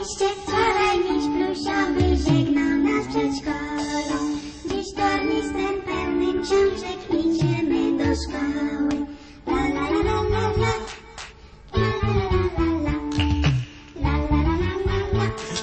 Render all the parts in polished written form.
liście, wczoraj miś plusiowy żegnał nas w przedszkolu. Dziś tornistrem pełnym książek idziemy do szkoły. La la la la la la. La la la la la. La la la la la la.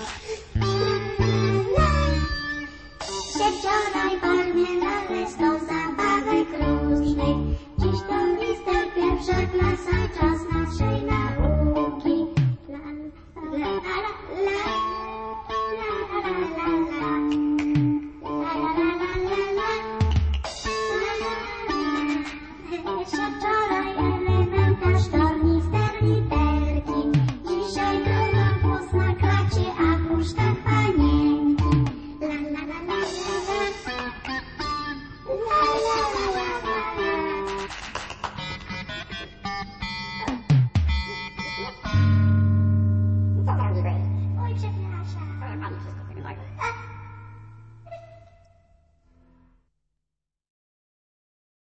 La la la. Się wczoraj pamiętałeś do zabawek różnych. Dziś tornister pierwsza klasa, czas naszej nauki. La la la la. La la la la. La la la la la. La la la la la.